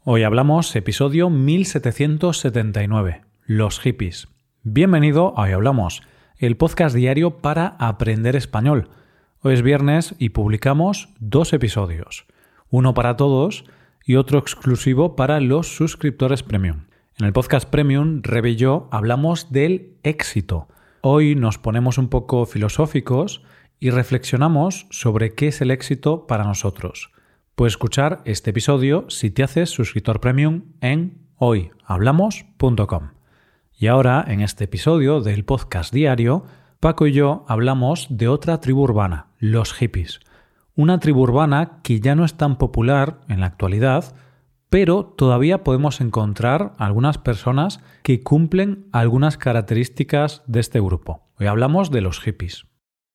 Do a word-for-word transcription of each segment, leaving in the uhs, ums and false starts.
Hoy hablamos episodio mil setecientos setenta y nueve, los hippies. Bienvenido a Hoy Hablamos, el podcast diario para aprender español. Hoy es viernes y publicamos dos episodios, uno para todos y otro exclusivo para los suscriptores premium. En el podcast premium, Rebe y yo hablamos del éxito. Hoy nos ponemos un poco filosóficos y reflexionamos sobre qué es el éxito para nosotros. Puedes escuchar este episodio si te haces suscriptor premium en hoy hablamos punto com. Y ahora, en este episodio del podcast diario, Paco y yo hablamos de otra tribu urbana, los hippies. Una tribu urbana que ya no es tan popular en la actualidad, pero todavía podemos encontrar algunas personas que cumplen algunas características de este grupo. Hoy hablamos de los hippies.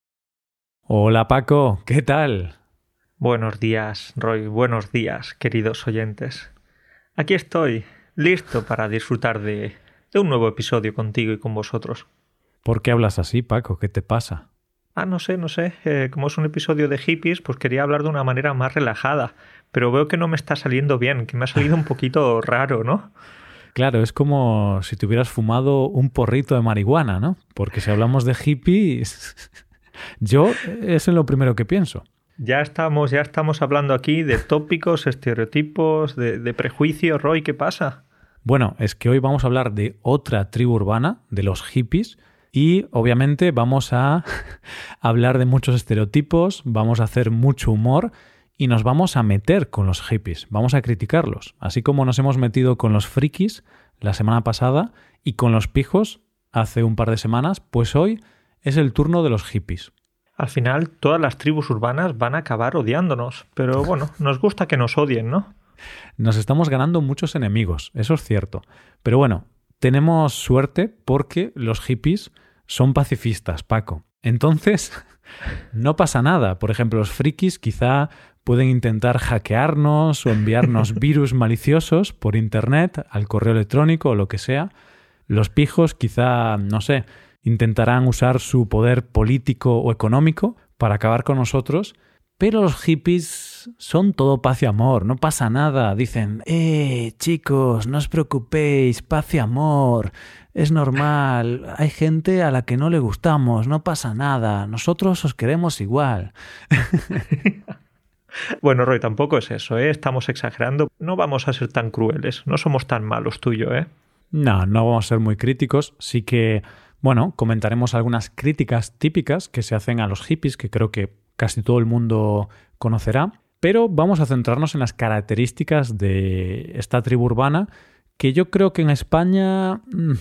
Hola Paco, ¿qué tal? Buenos días, Roy. Buenos días, queridos oyentes. Aquí estoy, listo para disfrutar de, de un nuevo episodio contigo y con vosotros. ¿Por qué hablas así, Paco? ¿Qué te pasa? Ah, no sé, no sé. Eh, como es un episodio de hippies, pues quería hablar de una manera más relajada. Pero veo que no me está saliendo bien, que me ha salido un poquito raro, ¿no? Claro, es como si te hubieras fumado un porrito de marihuana, ¿no? Porque si hablamos de hippies, yo es lo primero que pienso. Ya estamos, ya estamos hablando aquí de tópicos, estereotipos, de, de prejuicios. Roy, ¿qué pasa? Bueno, es que hoy vamos a hablar de otra tribu urbana, de los hippies, y obviamente vamos a hablar de muchos estereotipos, vamos a hacer mucho humor y nos vamos a meter con los hippies, vamos a criticarlos, así como nos hemos metido con los frikis la semana pasada y con los pijos hace un par de semanas, pues hoy es el turno de los hippies. Al final, todas las tribus urbanas van a acabar odiándonos, pero bueno, nos gusta que nos odien, ¿no? Nos estamos ganando muchos enemigos, eso es cierto. Pero bueno, tenemos suerte porque los hippies son pacifistas, Paco. Entonces, no pasa nada. Por ejemplo, los frikis quizá pueden intentar hackearnos o enviarnos virus maliciosos por internet, al correo electrónico o lo que sea. Los pijos quizá, no sé, intentarán usar su poder político o económico para acabar con nosotros, pero los hippies son todo paz y amor, no pasa nada. Dicen, eh, chicos, no os preocupéis, paz y amor, es normal, hay gente a la que no le gustamos, no pasa nada, nosotros os queremos igual. Bueno, Roy, tampoco es eso, ¿eh? Estamos exagerando, no vamos a ser tan crueles, no somos tan malos tú y yo, ¿eh? No, no vamos a ser muy críticos, sí que... Bueno, comentaremos algunas críticas típicas que se hacen a los hippies, que creo que casi todo el mundo conocerá, pero vamos a centrarnos en las características de esta tribu urbana, que yo creo que en España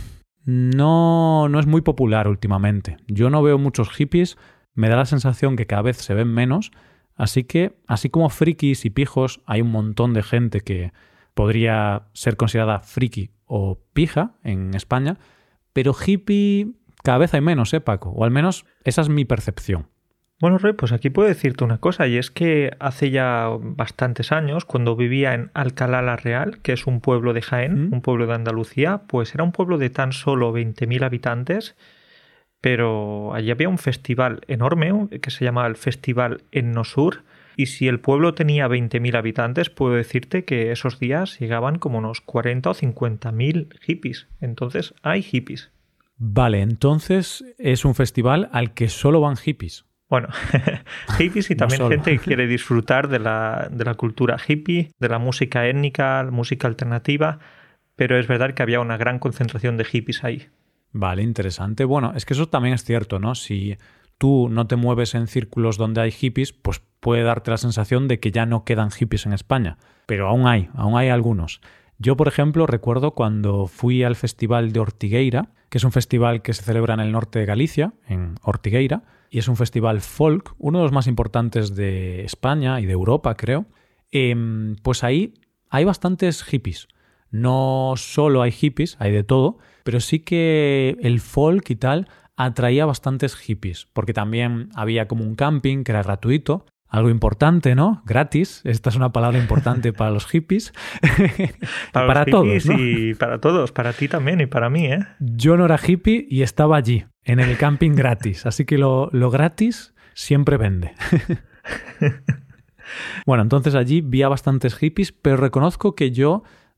no, no es muy popular últimamente. Yo no veo muchos hippies, me da la sensación que cada vez se ven menos, así que, así como frikis y pijos, hay un montón de gente que podría ser considerada friki o pija en España, pero hippie cada vez hay menos, ¿eh, Paco? O al menos esa es mi percepción. Bueno, Roy, pues aquí puedo decirte una cosa, y es que hace ya bastantes años, cuando vivía en Alcalá la Real, que es un pueblo de Jaén, ¿Mm? un pueblo de Andalucía, pues era un pueblo de tan solo veinte mil habitantes, pero allí había un festival enorme que se llamaba el Festival Ennosur, y si el pueblo tenía veinte mil habitantes, puedo decirte que esos días llegaban como unos cuarenta o cincuenta mil hippies. Entonces, hay hippies. Vale, entonces es un festival al que solo van hippies. Bueno, hippies y también no gente que quiere disfrutar de la, de la cultura hippie, de la música étnica, música alternativa, pero es verdad que había una gran concentración de hippies ahí. Vale, interesante. Bueno, es que eso también es cierto, ¿no? Si tú no te mueves en círculos donde hay hippies, pues puede darte la sensación de que ya no quedan hippies en España. Pero aún hay, aún hay algunos. Yo, por ejemplo, recuerdo cuando fui al Festival de Ortigueira, que es un festival que se celebra en el norte de Galicia, en Ortigueira, y es un festival folk, uno de los más importantes de España y de Europa, creo. Eh, pues ahí hay bastantes hippies. No solo hay hippies, hay de todo, pero sí que el folk y tal atraía bastantes hippies, porque también había como un camping que era gratuito, algo importante, ¿no? Gratis. Esta es una palabra importante para los hippies. Para, para los hippies todos, ¿no? Y para todos, para ti también y para mí, ¿eh? Yo no era hippie y estaba allí, en el camping gratis. Así que lo, lo gratis siempre vende. Bueno, entonces allí vi a bastantes hippies, pero reconozco que yo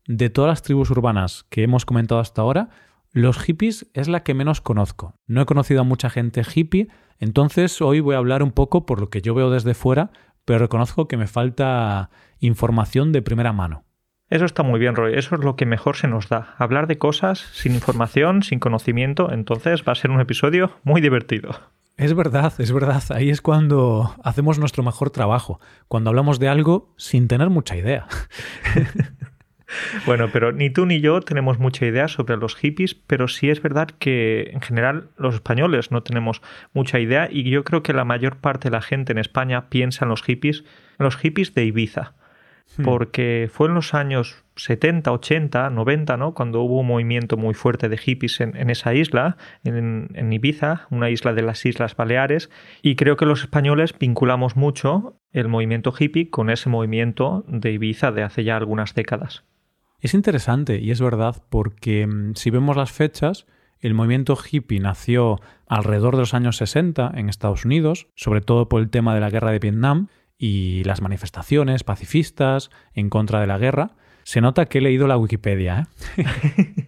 de todas las tribus urbanas que hemos comentado hasta ahora, los hippies es la que menos conozco. No he conocido a mucha gente hippie, entonces hoy voy a hablar un poco por lo que yo veo desde fuera, pero reconozco que me falta información de primera mano. Eso está muy bien, Roy. Eso es lo que mejor se nos da. Hablar de cosas sin información, sin conocimiento, entonces va a ser un episodio muy divertido. Es verdad, es verdad. Ahí es cuando hacemos nuestro mejor trabajo, cuando hablamos de algo sin tener mucha idea. Bueno, pero ni tú ni yo tenemos mucha idea sobre los hippies, pero sí es verdad que en general los españoles no tenemos mucha idea y yo creo que la mayor parte de la gente en España piensa en los hippies, en los hippies de Ibiza, porque fue en los años setenta, ochenta, noventa, ¿no? Cuando hubo un movimiento muy fuerte de hippies en, en esa isla, en, en Ibiza, una isla de las Islas Baleares, y creo que los españoles vinculamos mucho el movimiento hippie con ese movimiento de Ibiza de hace ya algunas décadas. Es interesante y es verdad porque si vemos las fechas, el movimiento hippie nació alrededor de los años sesenta en Estados Unidos, sobre todo por el tema de la guerra de Vietnam y las manifestaciones pacifistas en contra de la guerra. Se nota que he leído la Wikipedia, ¿eh?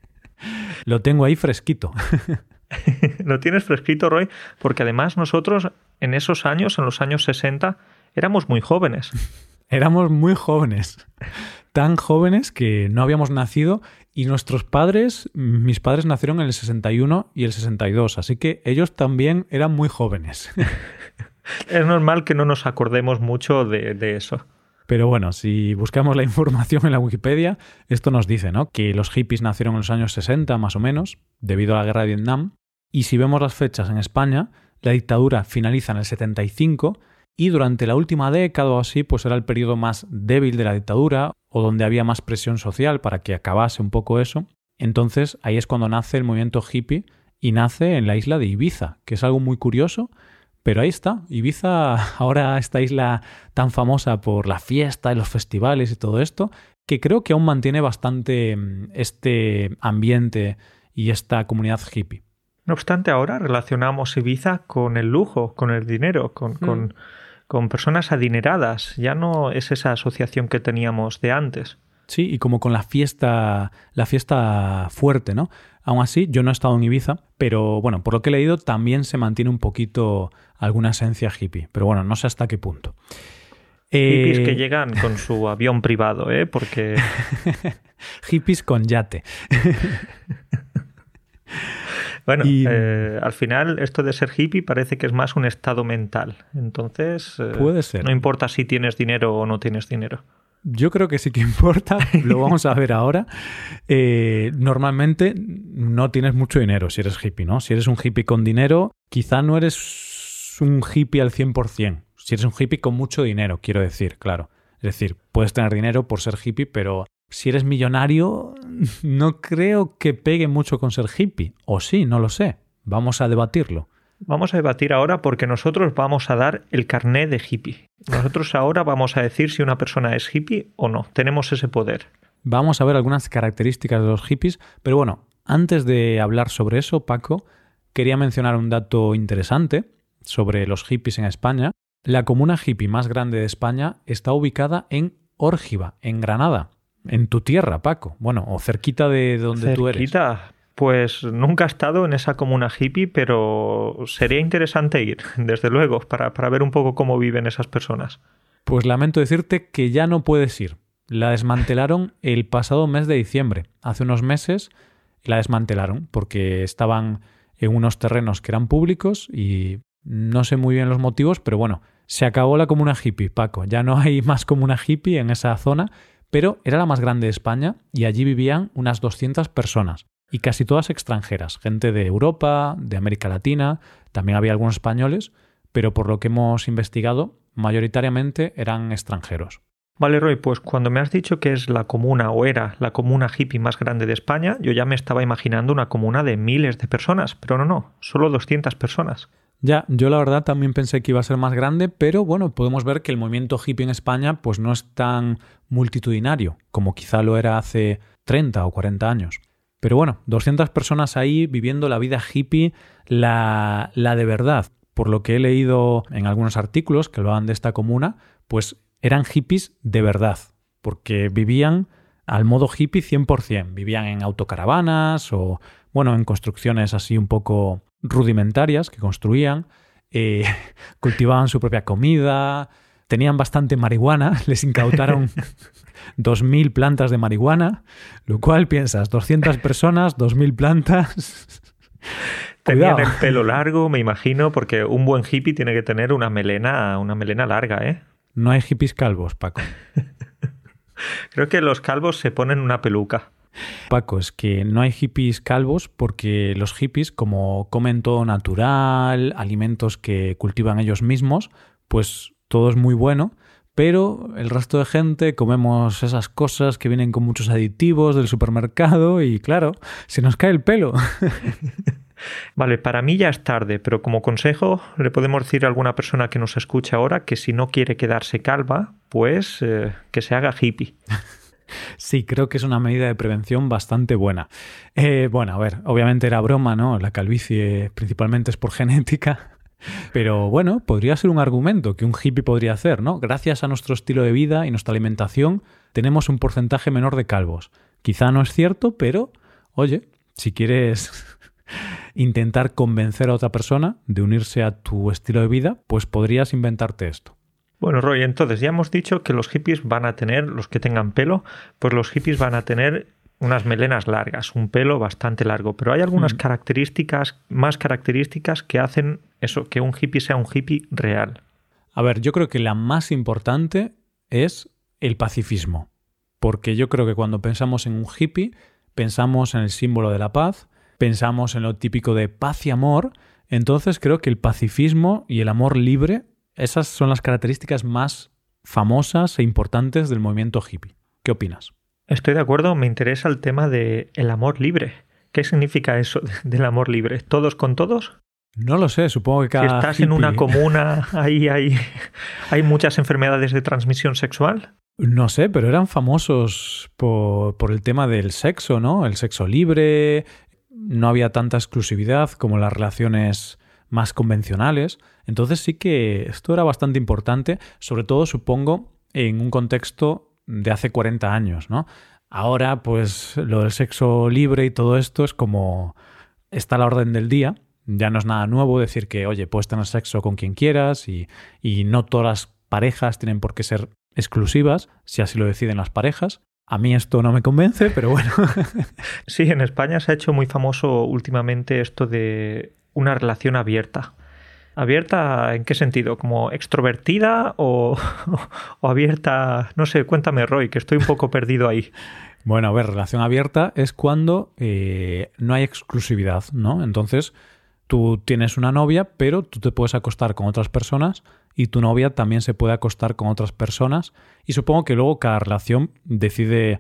Lo tengo ahí fresquito. Lo tienes fresquito, Roy, porque además nosotros en esos años, en los años sesenta, éramos muy jóvenes. Éramos muy jóvenes. Tan jóvenes que no habíamos nacido y nuestros padres, mis padres nacieron en el sesenta y uno y el sesenta y dos, así que ellos también eran muy jóvenes. Es normal que no nos acordemos mucho de, de eso. Pero bueno, si buscamos la información en la Wikipedia, esto nos dice, ¿no?, que los hippies nacieron en los años sesenta más o menos, debido a la guerra de Vietnam, y si vemos las fechas en España, la dictadura finaliza en el setenta y cinco y durante la última década o así, pues era el periodo más débil de la dictadura o donde había más presión social para que acabase un poco eso. Entonces ahí es cuando nace el movimiento hippie y nace en la isla de Ibiza, que es algo muy curioso, pero ahí está. Ibiza, ahora esta isla tan famosa por la fiesta y los festivales y todo esto, que creo que aún mantiene bastante este ambiente y esta comunidad hippie. No obstante, ahora relacionamos Ibiza con el lujo, con el dinero, con... Mm. con... con personas adineradas, ya no es esa asociación que teníamos de antes. Sí, y como con la fiesta, la fiesta fuerte, ¿no? Aún así, yo no he estado en Ibiza, pero bueno, por lo que he leído también se mantiene un poquito alguna esencia hippie, pero bueno, no sé hasta qué punto. Hippies eh... que llegan con su avión privado, ¿eh? Porque... Hippies con yate. Bueno, y... eh, al final esto de ser hippie parece que es más un estado mental. Entonces, eh, puede ser. No importa si tienes dinero o no tienes dinero. Yo creo que sí que importa, lo vamos a ver ahora. Eh, normalmente no tienes mucho dinero si eres hippie, ¿no? Si eres un hippie con dinero, quizá no eres un hippie al cien por ciento. Si eres un hippie con mucho dinero, quiero decir, claro. Es decir, puedes tener dinero por ser hippie, pero... si eres millonario, no creo que pegue mucho con ser hippie. O sí, no lo sé. Vamos a debatirlo. Vamos a debatir ahora porque nosotros vamos a dar el carné de hippie. Nosotros ahora vamos a decir si una persona es hippie o no. Tenemos ese poder. Vamos a ver algunas características de los hippies. Pero bueno, antes de hablar sobre eso, Paco, quería mencionar un dato interesante sobre los hippies en España. La comuna hippie más grande de España está ubicada en Órgiva, en Granada. En tu tierra, Paco. Bueno, o cerquita de donde cerquita. tú eres. Cerquita. Pues nunca he estado en esa comuna hippie, pero sería interesante ir, desde luego, para, para ver un poco cómo viven esas personas. Pues lamento decirte que ya no puedes ir. La desmantelaron el pasado mes de diciembre. Hace unos meses la desmantelaron porque estaban en unos terrenos que eran públicos y no sé muy bien los motivos, pero bueno, se acabó la comuna hippie, Paco. Ya no hay más comuna hippie en esa zona. Pero era la más grande de España y allí vivían unas doscientas personas y casi todas extranjeras, gente de Europa, de América Latina, también había algunos españoles, pero por lo que hemos investigado, mayoritariamente eran extranjeros. Vale, Roy, pues cuando me has dicho que es la comuna o era la comuna hippie más grande de España, yo ya me estaba imaginando una comuna de miles de personas, pero no, no, solo doscientas personas. Ya, yo la verdad también pensé que iba a ser más grande, pero bueno, podemos ver que el movimiento hippie en España pues no es tan multitudinario como quizá lo era hace treinta o cuarenta años. Pero bueno, doscientas personas ahí viviendo la vida hippie, la, la de verdad. Por lo que he leído en algunos artículos que hablaban de esta comuna, pues eran hippies de verdad, porque vivían al modo hippie cien por ciento. Vivían en autocaravanas o, bueno, en construcciones así un poco rudimentarias que construían, eh, cultivaban su propia comida, tenían bastante marihuana, les incautaron dos mil plantas de marihuana, lo cual piensas, doscientas personas, dos mil plantas... Tenían el pelo largo, me imagino, porque un buen hippie tiene que tener una melena, una melena larga, ¿eh? No hay hippies calvos, Paco. Creo que los calvos se ponen una peluca. Paco, es que no hay hippies calvos porque los hippies, como comen todo natural, alimentos que cultivan ellos mismos, pues todo es muy bueno, pero el resto de gente comemos esas cosas que vienen con muchos aditivos del supermercado y claro, se nos cae el pelo. Vale, para mí ya es tarde, pero como consejo le podemos decir a alguna persona que nos escucha ahora que si no quiere quedarse calva, pues eh, que se haga hippie. Sí, creo que es una medida de prevención bastante buena. Eh, bueno, a ver, obviamente era broma, ¿no? La calvicie principalmente es por genética, pero bueno, podría ser un argumento que un hippie podría hacer, ¿no? Gracias a nuestro estilo de vida y nuestra alimentación tenemos un porcentaje menor de calvos. Quizá no es cierto, pero, oye, si quieres... intentar convencer a otra persona de unirse a tu estilo de vida, pues podrías inventarte esto. Bueno, Roy, entonces ya hemos dicho que los hippies van a tener, los que tengan pelo, pues los hippies van a tener unas melenas largas, un pelo bastante largo, pero hay algunas mm. características, más características que hacen eso, que un hippie sea un hippie real. A ver, yo creo que la más importante es el pacifismo, porque yo creo que cuando pensamos en un hippie, pensamos en el símbolo de la paz, pensamos en lo típico de paz y amor, entonces creo que el pacifismo y el amor libre, esas son las características más famosas e importantes del movimiento hippie. ¿Qué opinas? Estoy de acuerdo, me interesa el tema del amor libre. ¿Qué significa eso del amor libre? ¿Todos con todos? No lo sé, supongo que cada Si estás hippie... en una comuna, ahí hay, hay muchas enfermedades de transmisión sexual. No sé, pero eran famosos por, por el tema del sexo, ¿no? El sexo libre... No había tanta exclusividad como las relaciones más convencionales. Entonces sí que esto era bastante importante, sobre todo supongo en un contexto de hace cuarenta años, ¿no? Ahora pues lo del sexo libre y todo esto es como está a la orden del día. Ya no es nada nuevo decir que, oye, puedes tener sexo con quien quieras y, y no todas las parejas tienen por qué ser exclusivas, si así lo deciden las parejas. A mí esto no me convence, pero bueno. Sí, en España se ha hecho muy famoso últimamente esto de una relación abierta. ¿Abierta en qué sentido? ¿Como extrovertida o, o abierta? No sé, cuéntame, Roy, que estoy un poco perdido ahí. Bueno, a ver, relación abierta es cuando eh, no hay exclusividad, ¿no? Entonces, tú tienes una novia, pero tú te puedes acostar con otras personas y tu novia también se puede acostar con otras personas y supongo que luego cada relación decide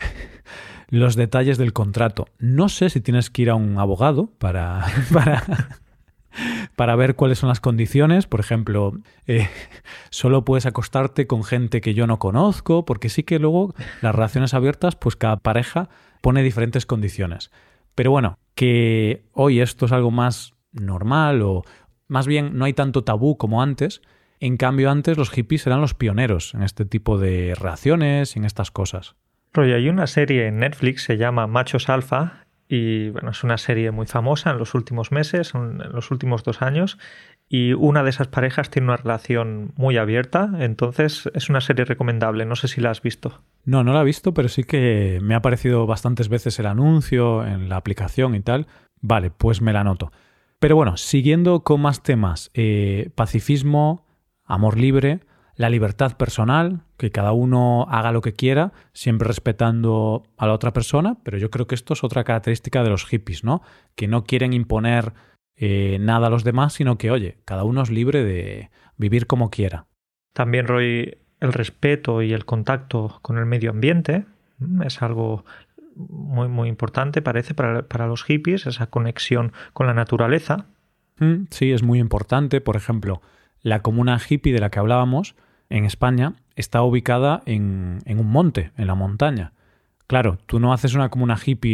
los detalles del contrato. No sé si tienes que ir a un abogado para, para, para ver cuáles son las condiciones. Por ejemplo, eh, solo puedes acostarte con gente que yo no conozco, porque sí que luego las relaciones abiertas, pues cada pareja pone diferentes condiciones. Pero bueno, que hoy esto es algo más normal o más bien no hay tanto tabú como antes. En cambio, antes los hippies eran los pioneros en este tipo de relaciones y en estas cosas. Roy, hay una serie en Netflix, se llama Machos Alfa, y bueno, es una serie muy famosa en los últimos meses, en los últimos dos años, y una de esas parejas tiene una relación muy abierta, entonces es una serie recomendable, no sé si la has visto. No, no la he visto, pero sí que me ha aparecido bastantes veces el anuncio en la aplicación y tal. Vale, pues me la anoto. Pero bueno, siguiendo con más temas, eh, pacifismo, amor libre, la libertad personal, que cada uno haga lo que quiera, siempre respetando a la otra persona, pero yo creo que esto es otra característica de los hippies, ¿no? Que no quieren imponer eh, nada a los demás, sino que, oye, cada uno es libre de vivir como quiera. También, Roy, el respeto y el contacto con el medio ambiente es algo muy, muy importante, parece, para, para los hippies, esa conexión con la naturaleza. Mm, sí, es muy importante. Por ejemplo, la comuna hippie de la que hablábamos en España está ubicada en, en un monte, en la montaña. Claro, tú no haces una comuna hippie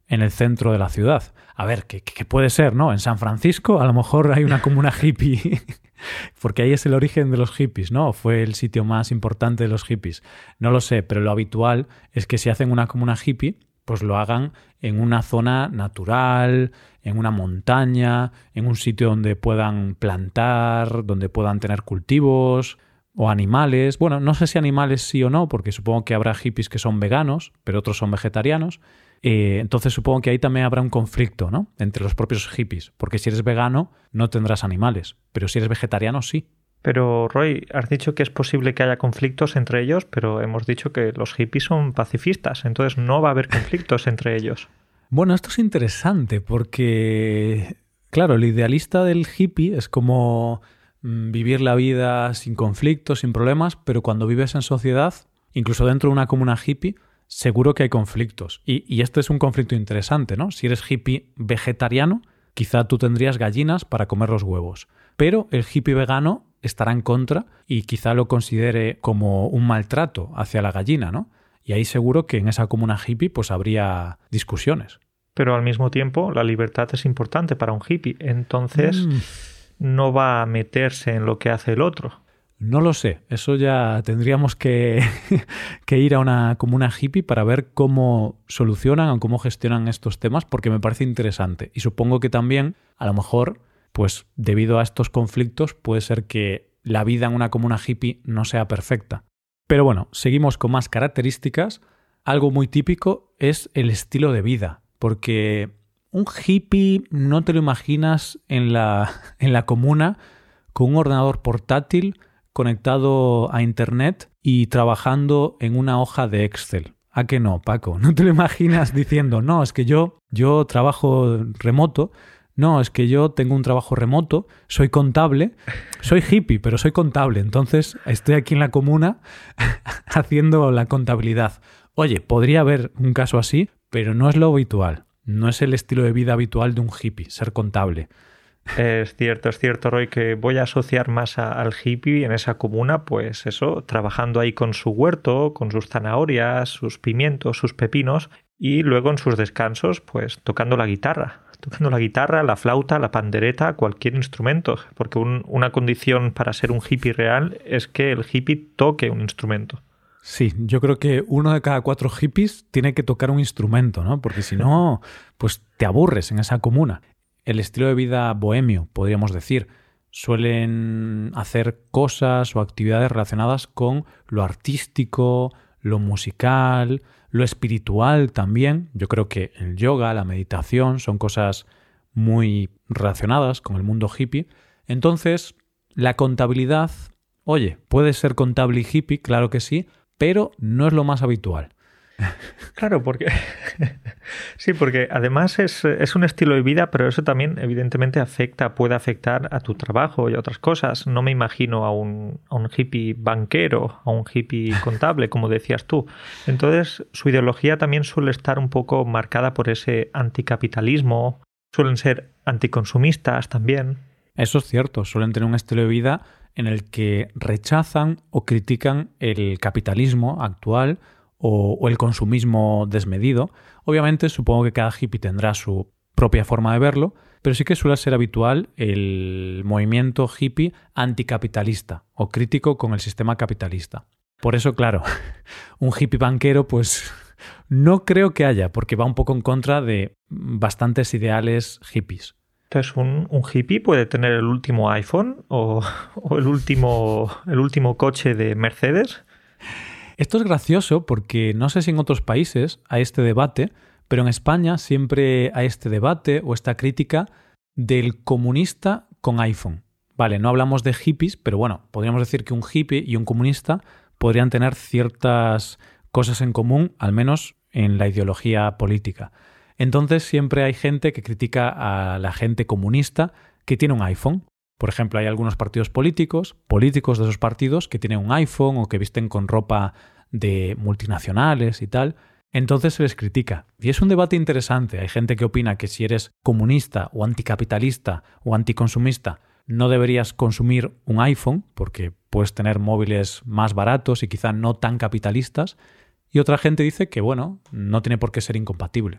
en el centro de la ciudad. A ver, ¿qué, qué puede ser, no? En San Francisco a lo mejor hay una comuna hippie, porque ahí es el origen de los hippies, ¿no? Fue el sitio más importante de los hippies. No lo sé, pero lo habitual es que si hacen una comuna hippie, pues lo hagan en una zona natural, en una montaña, en un sitio donde puedan plantar, donde puedan tener cultivos o animales. Bueno, no sé si animales sí o no, porque supongo que habrá hippies que son veganos, pero otros son vegetarianos. Eh, entonces supongo que ahí también habrá un conflicto, ¿no? Entre los propios hippies, porque si eres vegano no tendrás animales, pero si eres vegetariano sí. Pero, Roy, has dicho que es posible que haya conflictos entre ellos, pero hemos dicho que los hippies son pacifistas, entonces no va a haber conflictos entre ellos. Bueno, esto es interesante porque, claro, el idealista del hippie es como mmm, vivir la vida sin conflictos, sin problemas, pero cuando vives en sociedad, incluso dentro de una comuna hippie, seguro que hay conflictos. Y, y este es un conflicto interesante, ¿no? Si eres hippie vegetariano, quizá tú tendrías gallinas para comer los huevos, pero el hippie vegano estará en contra y quizá lo considere como un maltrato hacia la gallina, ¿no? Y ahí seguro que en esa comuna hippie pues habría discusiones. Pero al mismo tiempo la libertad es importante para un hippie, entonces mm. no va a meterse en lo que hace el otro. No lo sé, eso ya tendríamos que, que ir a una comuna hippie para ver cómo solucionan o cómo gestionan estos temas, porque me parece interesante. Y supongo que también, a lo mejor, pues debido a estos conflictos puede ser que la vida en una comuna hippie no sea perfecta. Pero bueno, seguimos con más características. Algo muy típico es el estilo de vida, porque un hippie no te lo imaginas en la, en la comuna con un ordenador portátil conectado a internet y trabajando en una hoja de Excel. ¿A qué no, Paco? ¿No te lo imaginas diciendo, no, es que yo, yo trabajo remoto, no, es que yo tengo un trabajo remoto, soy contable, soy hippie, pero soy contable, entonces estoy aquí en la comuna haciendo la contabilidad? Oye, podría haber un caso así, pero no es lo habitual. No es el estilo de vida habitual de un hippie, ser contable. Es cierto, es cierto, Roy, que voy a asociar más a, al hippie en esa comuna, pues eso, trabajando ahí con su huerto, con sus zanahorias, sus pimientos, sus pepinos, y luego en sus descansos, pues tocando la guitarra. Tocando la guitarra, la flauta, la pandereta, cualquier instrumento, porque un, una condición para ser un hippie real es que el hippie toque un instrumento. Sí, yo creo que uno de cada cuatro hippies tiene que tocar un instrumento, ¿no? Porque si no, pues te aburres en esa comuna. El estilo de vida bohemio, podríamos decir. Suelen hacer cosas o actividades relacionadas con lo artístico, lo musical, lo espiritual también. Yo creo que el yoga, la meditación son cosas muy relacionadas con el mundo hippie. Entonces, la contabilidad, oye, puede ser contable y hippie, claro que sí, pero no es lo más habitual. Claro, porque sí, porque además es, es un estilo de vida, pero eso también evidentemente afecta, puede afectar a tu trabajo y a otras cosas. No me imagino a un, a un hippie banquero, a un hippie contable, como decías tú. Entonces, su ideología también suele estar un poco marcada por ese anticapitalismo, suelen ser anticonsumistas también. Eso es cierto, suelen tener un estilo de vida en el que rechazan o critican el capitalismo actual o, o el consumismo desmedido. Obviamente supongo que cada hippie tendrá su propia forma de verlo, pero sí que suele ser habitual el movimiento hippie anticapitalista o crítico con el sistema capitalista. Por eso, claro, un hippie banquero pues no creo que haya, porque va un poco en contra de bastantes ideales hippies. Entonces, ¿un, un hippie puede tener el último iPhone o, o el último, el último coche de Mercedes? Esto es gracioso porque no sé si en otros países hay este debate, pero en España siempre hay este debate o esta crítica del comunista con iPhone. Vale, no hablamos de hippies, pero bueno, podríamos decir que un hippie y un comunista podrían tener ciertas cosas en común, al menos en la ideología política. Entonces siempre hay gente que critica a la gente comunista que tiene un iPhone. Por ejemplo, hay algunos partidos políticos, políticos de esos partidos que tienen un iPhone o que visten con ropa de multinacionales y tal. Entonces se les critica. Y es un debate interesante. Hay gente que opina que si eres comunista o anticapitalista o anticonsumista no deberías consumir un iPhone porque puedes tener móviles más baratos y quizá no tan capitalistas. Y otra gente dice que, bueno, no tiene por qué ser incompatible.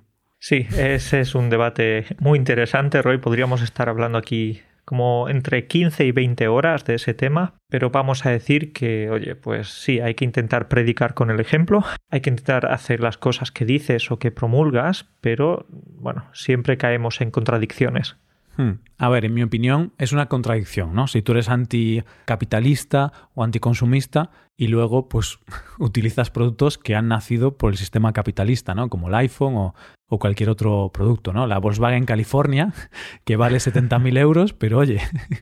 Sí, ese es un debate muy interesante, Roy. Podríamos estar hablando aquí como entre quince y veinte horas de ese tema, pero vamos a decir que, oye, pues sí, hay que intentar predicar con el ejemplo, hay que intentar hacer las cosas que dices o que promulgas, pero, bueno, siempre caemos en contradicciones. Hmm. A ver, en mi opinión es una contradicción, ¿no? Si tú eres anticapitalista o anticonsumista y luego pues utilizas productos que han nacido por el sistema capitalista, ¿no? Como el iPhone o, o cualquier otro producto, ¿no? La Volkswagen California, que vale setenta mil euros, pero oye...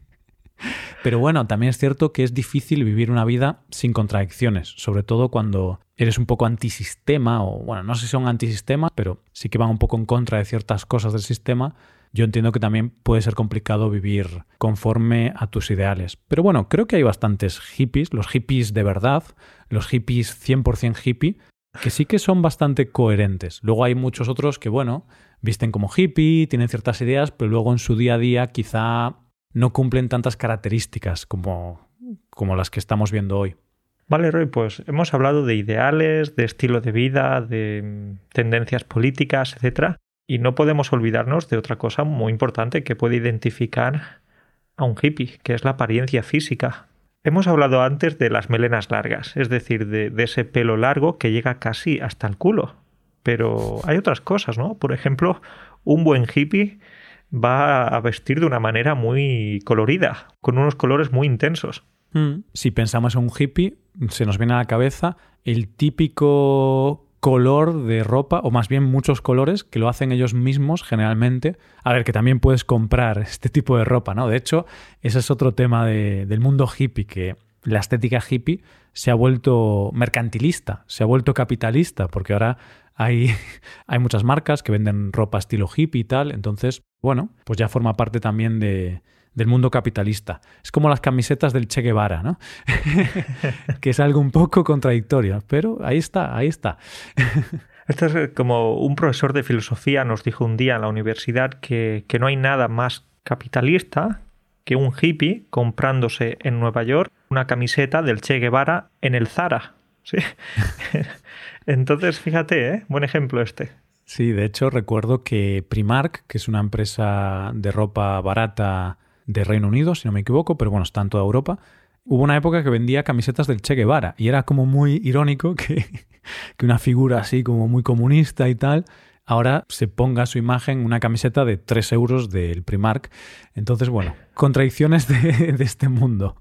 Pero bueno, también es cierto que es difícil vivir una vida sin contradicciones, sobre todo cuando eres un poco antisistema o, bueno, no sé si son antisistemas, pero sí que van un poco en contra de ciertas cosas del sistema. Yo entiendo que también puede ser complicado vivir conforme a tus ideales. Pero bueno, creo que hay bastantes hippies, los hippies de verdad, los hippies cien por ciento hippie, que sí que son bastante coherentes. Luego hay muchos otros que, bueno, visten como hippie, tienen ciertas ideas, pero luego en su día a día quizá no cumplen tantas características como, como las que estamos viendo hoy. Vale, Roy, pues hemos hablado de ideales, de estilo de vida, de tendencias políticas, etcétera. Y no podemos olvidarnos de otra cosa muy importante que puede identificar a un hippie, que es la apariencia física. Hemos hablado antes de las melenas largas, es decir, de, de ese pelo largo que llega casi hasta el culo. Pero hay otras cosas, ¿no? Por ejemplo, un buen hippie va a vestir de una manera muy colorida, con unos colores muy intensos. Mm. Si pensamos en un hippie, se nos viene a la cabeza el típico color de ropa, o más bien muchos colores que lo hacen ellos mismos generalmente. A ver, que también puedes comprar este tipo de ropa, ¿no? De hecho, ese es otro tema de, del mundo hippie, que la estética hippie se ha vuelto mercantilista, se ha vuelto capitalista, porque ahora hay, hay muchas marcas que venden ropa estilo hippie y tal. Entonces, bueno, pues ya forma parte también de... del mundo capitalista. Es como las camisetas del Che Guevara, ¿no? Que es algo un poco contradictorio, pero ahí está, ahí está. Esto es como un profesor de filosofía nos dijo un día en la universidad que, que no hay nada más capitalista que un hippie comprándose en Nueva York una camiseta del Che Guevara en el Zara. ¿Sí? Entonces, fíjate, ¿eh? Buen ejemplo este. Sí, de hecho recuerdo que Primark, que es una empresa de ropa barata de Reino Unido, si no me equivoco, pero bueno, está en toda Europa, hubo una época que vendía camisetas del Che Guevara y era como muy irónico que, que una figura así como muy comunista y tal, ahora se ponga su imagen en una camiseta de tres euros del Primark. Entonces, bueno, contradicciones de, de este mundo.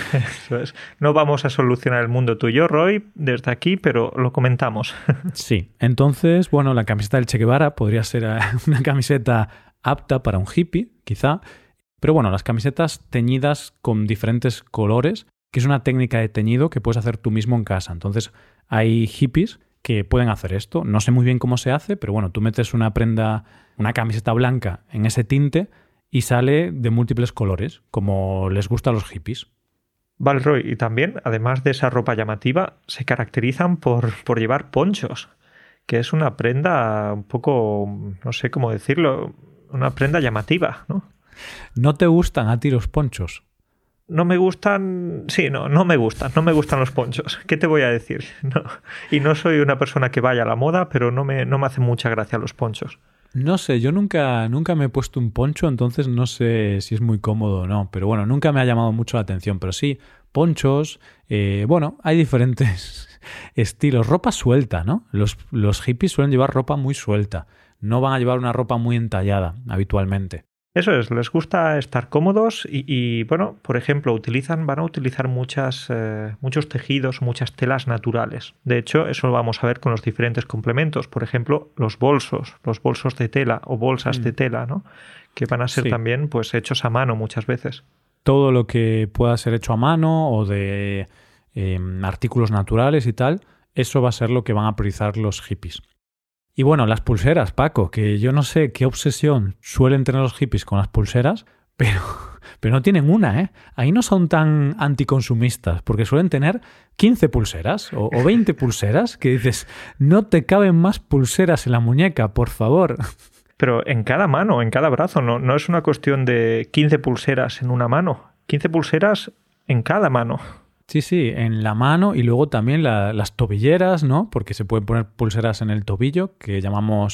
Eso es. No vamos a solucionar el mundo tú y yo, Roy, desde aquí, pero lo comentamos. Sí, entonces, bueno, la camiseta del Che Guevara podría ser una camiseta apta para un hippie, quizá. Pero bueno, las camisetas teñidas con diferentes colores, que es una técnica de teñido que puedes hacer tú mismo en casa. Entonces, hay hippies que pueden hacer esto. No sé muy bien cómo se hace, pero bueno, tú metes una prenda, una camiseta blanca en ese tinte y sale de múltiples colores, como les gusta a los hippies. Vale, Roy, y también, además de esa ropa llamativa, se caracterizan por, por llevar ponchos, que es una prenda un poco, no sé cómo decirlo, una prenda llamativa, ¿no? ¿No te gustan a ti los ponchos? No me gustan... Sí, no, no me gustan. No me gustan los ponchos. ¿Qué te voy a decir? No. Y no soy una persona que vaya a la moda, pero no me, no me hacen mucha gracia los ponchos. No sé, yo nunca, nunca me he puesto un poncho, entonces no sé si es muy cómodo o no. Pero bueno, nunca me ha llamado mucho la atención. Pero sí, ponchos... Eh, bueno, hay diferentes estilos. Ropa suelta, ¿no? Los, los hippies suelen llevar ropa muy suelta. No van a llevar una ropa muy entallada habitualmente. Eso es, les gusta estar cómodos y, y bueno, por ejemplo, utilizan, van a utilizar muchas, eh, muchos tejidos, muchas telas naturales. De hecho, eso lo vamos a ver con los diferentes complementos. Por ejemplo, los bolsos, los bolsos de tela o bolsas mm. de tela, ¿no? Que van a ser sí. también pues hechos a mano muchas veces. Todo lo que pueda ser hecho a mano o de eh, artículos naturales y tal, eso va a ser lo que van a priorizar los hippies. Y bueno, las pulseras, Paco, que yo no sé qué obsesión suelen tener los hippies con las pulseras, pero, pero no tienen una, ¿eh? Ahí no son tan anticonsumistas, porque suelen tener quince pulseras o, o veinte pulseras, que dices, no te caben más pulseras en la muñeca, por favor. Pero en cada mano, en cada brazo, no, no es una cuestión de quince pulseras en una mano, quince pulseras en cada mano. Sí, sí, en la mano y luego también la, las tobilleras, ¿no? Porque se pueden poner pulseras en el tobillo, que llamamos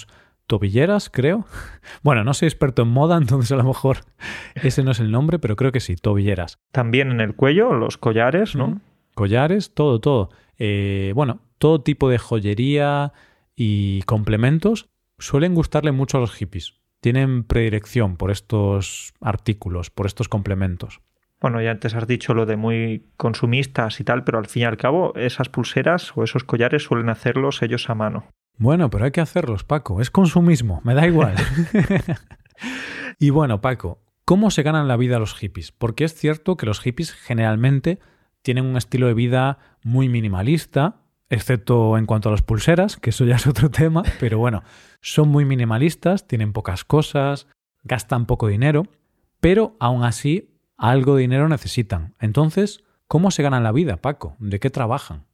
tobilleras, creo. Bueno, no soy experto en moda, entonces a lo mejor ese no es el nombre, pero creo que sí, tobilleras. También en el cuello, los collares, ¿no? Mm. Collares, todo, todo. Eh, bueno, todo tipo de joyería y complementos suelen gustarle mucho a los hippies. Tienen predilección por estos artículos, por estos complementos. Bueno, ya antes has dicho lo de muy consumistas y tal, pero al fin y al cabo esas pulseras o esos collares suelen hacerlos ellos a mano. Bueno, pero hay que hacerlos, Paco. Es consumismo, me da igual. Y bueno, Paco, ¿cómo se ganan la vida los hippies? Porque es cierto que los hippies generalmente tienen un estilo de vida muy minimalista, excepto en cuanto a las pulseras, que eso ya es otro tema, pero bueno, son muy minimalistas, tienen pocas cosas, gastan poco dinero, pero aún así algo de dinero necesitan. Entonces, ¿cómo se ganan la vida, Paco? ¿De qué trabajan?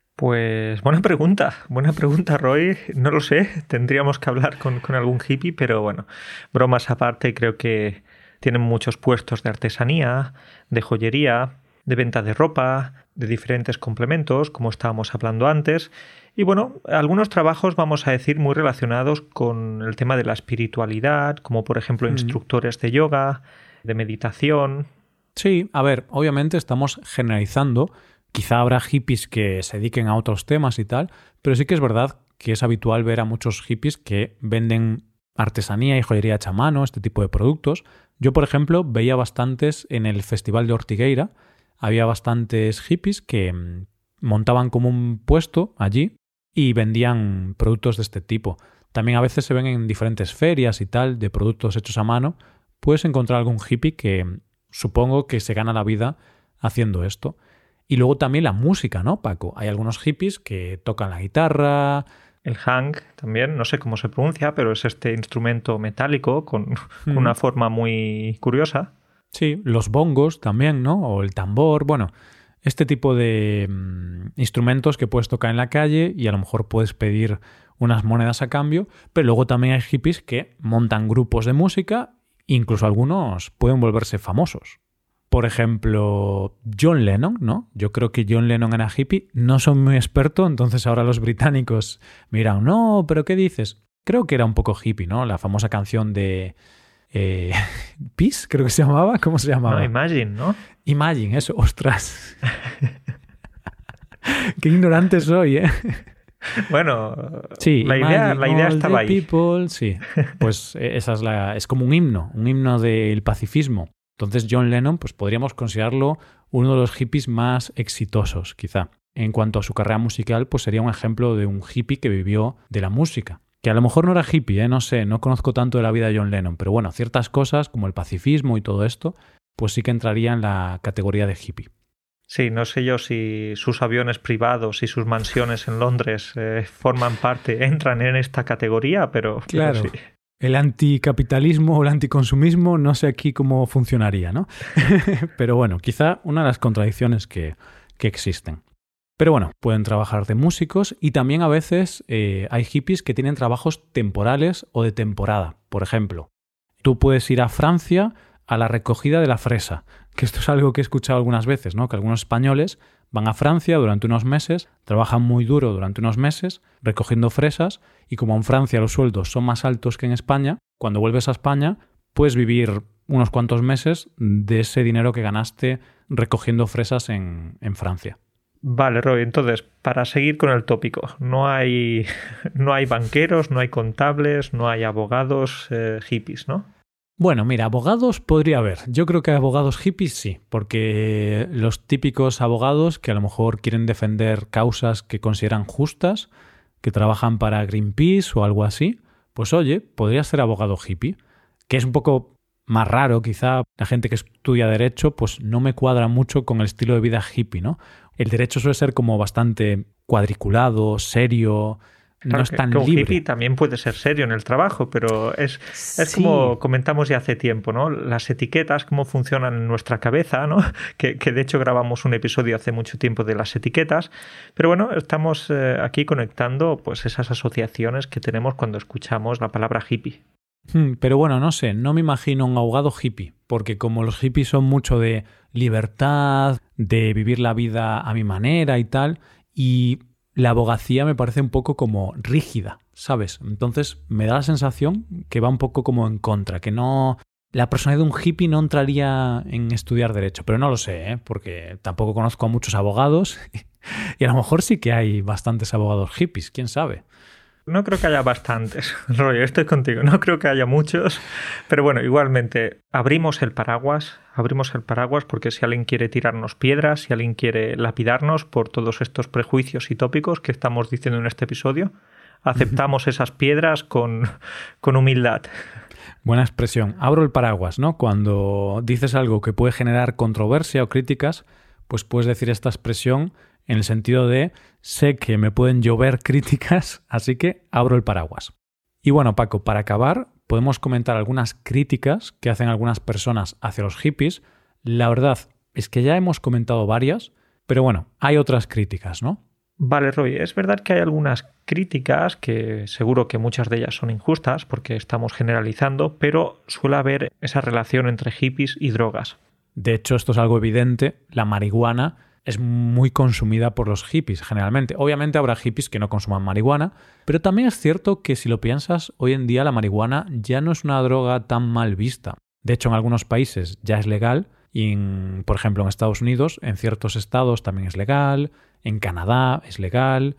Pues buena pregunta, buena pregunta, Roy. No lo sé, tendríamos que hablar con, con algún hippie, pero bueno, bromas aparte, creo que tienen muchos puestos de artesanía, de joyería, de venta de ropa, de diferentes complementos, como estábamos hablando antes. Y bueno, algunos trabajos, vamos a decir, muy relacionados con el tema de la espiritualidad, como por ejemplo mm. instructores de yoga, de meditación. Sí, a ver, obviamente estamos generalizando. Quizá habrá hippies que se dediquen a otros temas y tal, pero sí que es verdad que es habitual ver a muchos hippies que venden artesanía y joyería hecha a mano, este tipo de productos. Yo, por ejemplo, veía bastantes en el Festival de Ortigueira. Había bastantes hippies que montaban como un puesto allí y vendían productos de este tipo. También a veces se ven en diferentes ferias y tal de productos hechos a mano. Puedes encontrar algún hippie que supongo que se gana la vida haciendo esto. Y luego también la música, ¿no, Paco? Hay algunos hippies que tocan la guitarra. El hang también, no sé cómo se pronuncia, pero es este instrumento metálico con, mm. con una forma muy curiosa. Sí, los bongos también, ¿no? O el tambor, bueno, este tipo de mmm, instrumentos que puedes tocar en la calle y a lo mejor puedes pedir unas monedas a cambio, pero luego también hay hippies que montan grupos de música, incluso algunos pueden volverse famosos. Por ejemplo, John Lennon, ¿no? Yo creo que John Lennon era hippie, no soy muy experto, entonces ahora los británicos me dirán, no, ¿pero qué dices? Creo que era un poco hippie, ¿no? La famosa canción de... Eh, Peace, creo que se llamaba. ¿Cómo se llamaba? No, Imagine, ¿no? Imagine, eso, ostras. Qué ignorante soy, ¿eh? Bueno, sí, la idea, la idea estaba ahí. People, sí, pues esa es la, es como un himno, un himno del pacifismo. Entonces John Lennon, pues podríamos considerarlo uno de los hippies más exitosos, quizá. En cuanto a su carrera musical, pues sería un ejemplo de un hippie que vivió de la música. Que a lo mejor no era hippie, ¿eh? No sé, no conozco tanto de la vida de John Lennon, pero bueno, ciertas cosas como el pacifismo y todo esto, pues sí que entraría en la categoría de hippie. Sí, no sé yo si sus aviones privados y sus mansiones en Londres eh, forman parte, entran en esta categoría, pero... Claro, pero sí. El anticapitalismo o el anticonsumismo no sé aquí cómo funcionaría, ¿no? Pero bueno, quizá una de las contradicciones que, que existen. Pero bueno, pueden trabajar de músicos y también a veces eh, hay hippies que tienen trabajos temporales o de temporada. Por ejemplo, tú puedes ir a Francia a la recogida de la fresa, que esto es algo que he escuchado algunas veces, ¿no? Que algunos españoles van a Francia durante unos meses, trabajan muy duro durante unos meses recogiendo fresas y como en Francia los sueldos son más altos que en España, cuando vuelves a España puedes vivir unos cuantos meses de ese dinero que ganaste recogiendo fresas en, en Francia. Vale, Roy, entonces, para seguir con el tópico, no hay, no hay banqueros, no hay contables, no hay abogados eh, hippies, ¿no? Bueno, mira, abogados podría haber. Yo creo que abogados hippies sí, porque los típicos abogados que a lo mejor quieren defender causas que consideran justas, que trabajan para Greenpeace o algo así, pues oye, podría ser abogado hippie, que es un poco más raro quizá. La gente que estudia derecho pues no me cuadra mucho con el estilo de vida hippie, ¿no? El derecho suele ser como bastante cuadriculado, serio, claro, no es tan que, que un libre. hippie también puede ser serio en el trabajo, pero es, es sí. Como comentamos ya hace tiempo, ¿no? Las etiquetas, cómo funcionan en nuestra cabeza, ¿no? Que, que de hecho grabamos un episodio hace mucho tiempo de las etiquetas, pero bueno, estamos eh, aquí conectando pues esas asociaciones que tenemos cuando escuchamos la palabra hippie. Pero bueno, no sé, no me imagino un abogado hippie, porque como los hippies son mucho de libertad, de vivir la vida a mi manera y tal, y la abogacía me parece un poco como rígida, ¿sabes? Entonces me da la sensación que va un poco como en contra, que no... La personalidad de un hippie no entraría en estudiar Derecho, pero no lo sé, ¿eh? Porque tampoco conozco a muchos abogados y a lo mejor sí que hay bastantes abogados hippies, quién sabe. No creo que haya bastantes, Roger, estoy contigo, no creo que haya muchos, pero bueno, igualmente abrimos el paraguas, abrimos el paraguas porque si alguien quiere tirarnos piedras, si alguien quiere lapidarnos por todos estos prejuicios y tópicos que estamos diciendo en este episodio, aceptamos esas piedras con, con humildad. Buena expresión. Abro el paraguas, ¿no? Cuando dices algo que puede generar controversia o críticas, pues puedes decir esta expresión en el sentido de sé que me pueden llover críticas, así que abro el paraguas. Y bueno, Paco, para acabar, podemos comentar algunas críticas que hacen algunas personas hacia los hippies. La verdad es que ya hemos comentado varias, pero bueno, hay otras críticas, ¿no? Vale, Roy, es verdad que hay algunas críticas que seguro que muchas de ellas son injustas porque estamos generalizando, pero suele haber esa relación entre hippies y drogas. De hecho, esto es algo evidente. La marihuana es muy consumida por los hippies generalmente. Obviamente habrá hippies que no consuman marihuana, pero también es cierto que si lo piensas, hoy en día la marihuana ya no es una droga tan mal vista. De hecho, en algunos países ya es legal y, en, por ejemplo, en Estados Unidos, en ciertos estados también es legal. En Canadá es legal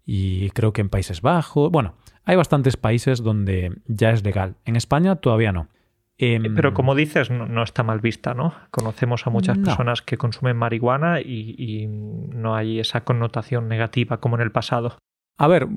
y creo que en Países Bajos... Bueno, hay bastantes países donde ya es legal. En España todavía no. Eh, Pero como dices, no, no está mal vista, ¿no? Conocemos a muchas no. personas que consumen marihuana y, y no hay esa connotación negativa como en el pasado. A ver,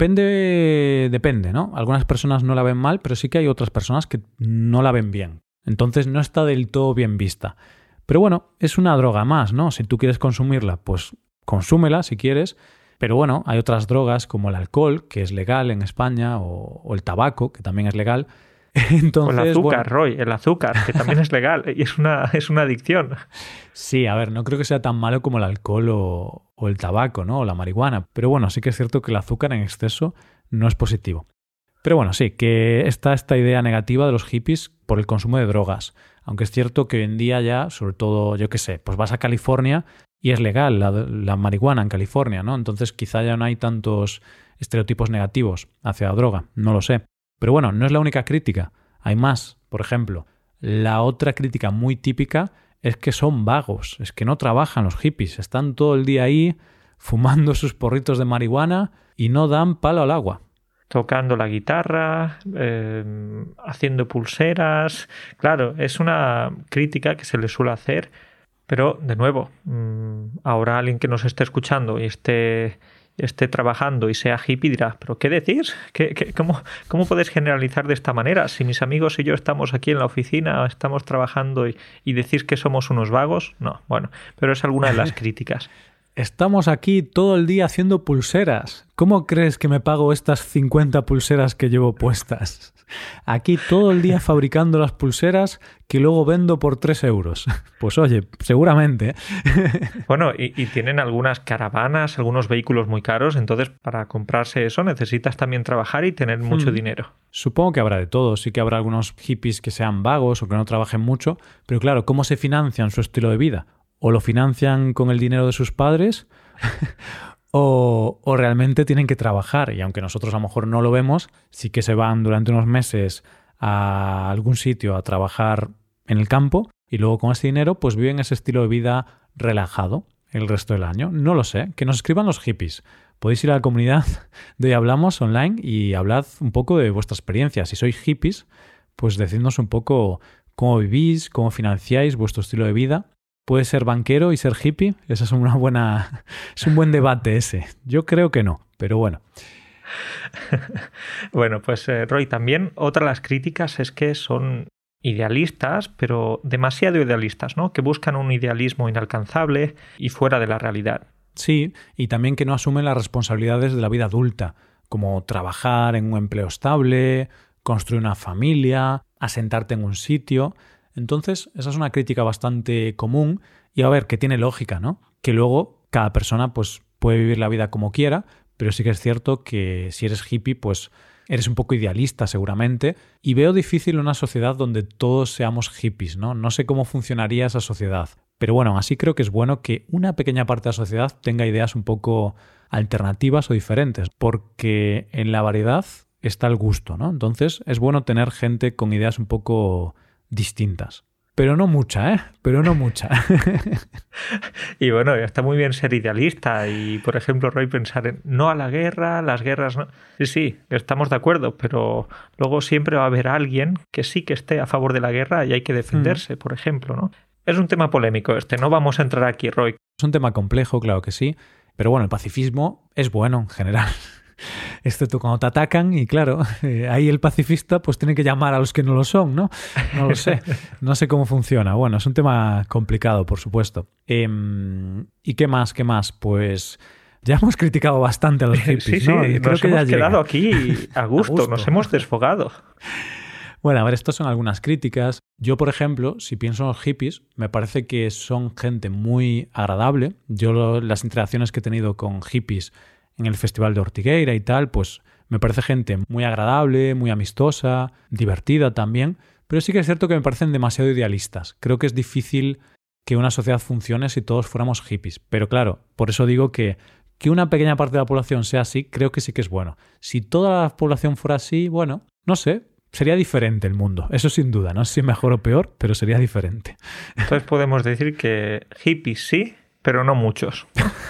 depende, depende, ¿no? Algunas personas no la ven mal, pero sí que hay otras personas que no la ven bien. Entonces no está del todo bien vista. Pero bueno, es una droga más, ¿no? Si tú quieres consumirla, pues... consúmela si quieres, pero bueno, hay otras drogas como el alcohol, que es legal en España, o, o el tabaco, que también es legal. Entonces, o el azúcar, bueno... Roy, el azúcar, que también es legal y es una, es una adicción. Sí, a ver, no creo que sea tan malo como el alcohol o, o el tabaco, ¿no? O la marihuana, pero bueno, sí que es cierto que el azúcar en exceso no es positivo. Pero bueno, sí, que está esta idea negativa de los hippies por el consumo de drogas. Aunque es cierto que hoy en día ya, sobre todo, yo qué sé, pues vas a California y es legal la, la marihuana en California, ¿no? Entonces quizá ya no hay tantos estereotipos negativos hacia la droga, no lo sé. Pero bueno, no es la única crítica, hay más. Por ejemplo, la otra crítica muy típica es que son vagos, es que no trabajan los hippies, están todo el día ahí fumando sus porritos de marihuana y no dan palo al agua. Tocando la guitarra, eh, haciendo pulseras... Claro, es una crítica que se le suele hacer, pero de nuevo, ahora alguien que nos esté escuchando y esté, esté trabajando y sea hippie dirá, ¿pero qué decir? ¿Qué, qué, cómo, ¿Cómo puedes generalizar de esta manera? Si mis amigos y yo estamos aquí en la oficina, estamos trabajando y, y decís que somos unos vagos, no, bueno, pero es alguna de las críticas. Estamos aquí todo el día haciendo pulseras. ¿Cómo crees que me pago estas cincuenta pulseras que llevo puestas? Aquí todo el día fabricando las pulseras que luego vendo por tres euros. Pues oye, seguramente. Bueno, y, y tienen algunas caravanas, algunos vehículos muy caros, entonces para comprarse eso necesitas también trabajar y tener mucho hmm. dinero. Supongo que habrá de todo. Sí que habrá algunos hippies que sean vagos o que no trabajen mucho, pero claro, ¿cómo se financian su estilo de vida? O lo financian con el dinero de sus padres o, o realmente tienen que trabajar. Y aunque nosotros a lo mejor no lo vemos, sí que se van durante unos meses a algún sitio a trabajar en el campo y luego con ese dinero pues viven ese estilo de vida relajado el resto del año. No lo sé. Que nos escriban los hippies. Podéis ir a la comunidad de Hoy Hablamos online y hablad un poco de vuestra experiencia. Si sois hippies, pues decidnos un poco cómo vivís, cómo financiáis vuestro estilo de vida. ¿Puede ser banquero y ser hippie? Esa es una buena, es un buen debate ese. Yo creo que no, pero bueno. Bueno, pues eh, Roy, también otra de las críticas es que son idealistas, pero demasiado idealistas, ¿no? Que buscan un idealismo inalcanzable y fuera de la realidad. Sí, y también que no asumen las responsabilidades de la vida adulta, como trabajar en un empleo estable, construir una familia, asentarte en un sitio. Entonces, esa es una crítica bastante común y a ver, que tiene lógica, ¿no? Que luego cada persona pues puede vivir la vida como quiera, pero sí que es cierto que si eres hippie, pues eres un poco idealista seguramente y veo difícil una sociedad donde todos seamos hippies, ¿no? No sé cómo funcionaría esa sociedad, pero bueno, así creo que es bueno que una pequeña parte de la sociedad tenga ideas un poco alternativas o diferentes, porque en la variedad está el gusto, ¿no? Entonces es bueno tener gente con ideas un poco distintas. Pero no mucha, ¿eh? Pero no mucha. Y bueno, está muy bien ser idealista y, por ejemplo, Roy, pensar en no a la guerra, las guerras no. Sí, sí, estamos de acuerdo, pero luego siempre va a haber alguien que sí que esté a favor de la guerra y hay que defenderse, mm. por ejemplo, ¿no? Es un tema polémico este, no vamos a entrar aquí, Roy. Es un tema complejo, claro que sí, pero bueno, el pacifismo es bueno en general. Excepto cuando te atacan y claro, eh, ahí el pacifista pues tiene que llamar a los que no lo son, ¿no? No lo sé, no sé cómo funciona. Bueno, es un tema complicado, por supuesto. Eh, ¿Y qué más, qué más? Pues ya hemos criticado bastante a los hippies, sí, ¿no? Sí, Creo nos que hemos ya quedado llega. aquí a gusto, a gusto, nos hemos desfogado. Bueno, a ver, estas son algunas críticas. Yo, por ejemplo, si pienso en los hippies, me parece que son gente muy agradable. Yo lo, las interacciones que he tenido con hippies en el Festival de Ortigueira y tal, pues me parece gente muy agradable, muy amistosa, divertida también, pero sí que es cierto que me parecen demasiado idealistas. Creo que es difícil que una sociedad funcione si todos fuéramos hippies, pero claro, por eso digo que que una pequeña parte de la población sea así, creo que sí que es bueno. Si toda la población fuera así, bueno, no sé, sería diferente el mundo, eso sin duda, no sé si mejor o peor, pero sería diferente. Entonces podemos decir que hippies sí, pero no muchos.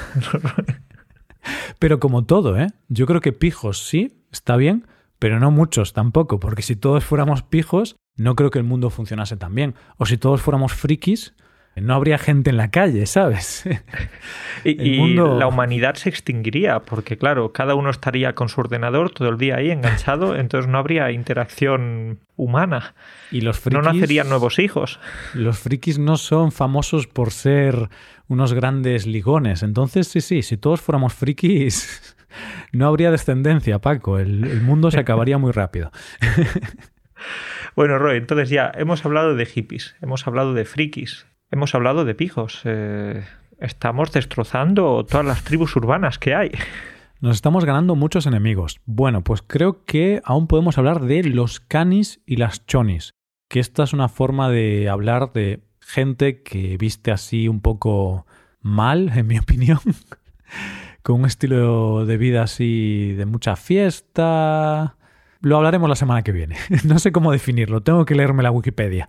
Pero como todo, ¿eh? Yo creo que pijos sí, está bien, pero no muchos tampoco, porque si todos fuéramos pijos, no creo que el mundo funcionase tan bien. O si todos fuéramos frikis, no habría gente en la calle, ¿sabes? Y, y mundo... la humanidad se extinguiría, porque claro, cada uno estaría con su ordenador todo el día ahí enganchado, entonces no habría interacción humana. Y los frikis, no nacerían nuevos hijos. Los frikis no son famosos por ser unos grandes ligones. Entonces, sí, sí, si todos fuéramos frikis, no habría descendencia, Paco. El, el mundo se acabaría muy rápido. Bueno, Roy, entonces ya hemos hablado de hippies, hemos hablado de frikis, hemos hablado de pijos. Eh, estamos destrozando todas las tribus urbanas que hay. Nos estamos ganando muchos enemigos. Bueno, pues creo que aún podemos hablar de los canis y las chonis, que esta es una forma de hablar de gente que viste así un poco mal, en mi opinión, con un estilo de vida así de mucha fiesta. Lo hablaremos la semana que viene. No sé cómo definirlo, tengo que leerme la Wikipedia.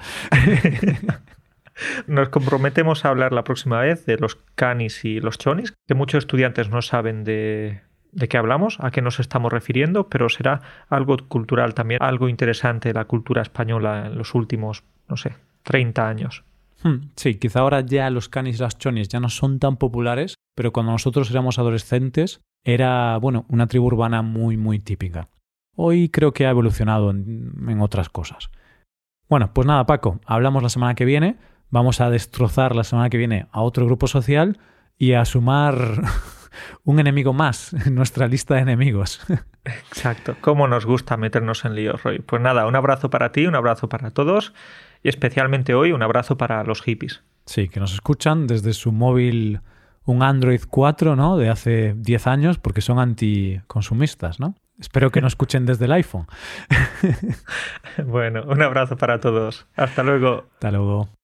Nos comprometemos a hablar la próxima vez de los canis y los chonis, que muchos estudiantes no saben de, de qué hablamos, a qué nos estamos refiriendo, pero será algo cultural también, algo interesante de la cultura española en los últimos, no sé, treinta años. Sí, quizá ahora ya los canis y las chonis ya no son tan populares, pero cuando nosotros éramos adolescentes era, bueno, una tribu urbana muy, muy típica. Hoy creo que ha evolucionado en, en otras cosas. Bueno, pues nada, Paco, hablamos la semana que viene. Vamos a destrozar la semana que viene a otro grupo social y a sumar un enemigo más en nuestra lista de enemigos. Exacto. ¿Cómo nos gusta meternos en líos, Roy? Pues nada, un abrazo para ti, un abrazo para todos y especialmente hoy un abrazo para los hippies. Sí, que nos escuchan desde su móvil, un Android cuatro, ¿no? De hace diez años, porque son anticonsumistas, ¿no? Espero que no escuchen desde el iPhone. Bueno, un abrazo para todos. Hasta luego. Hasta luego.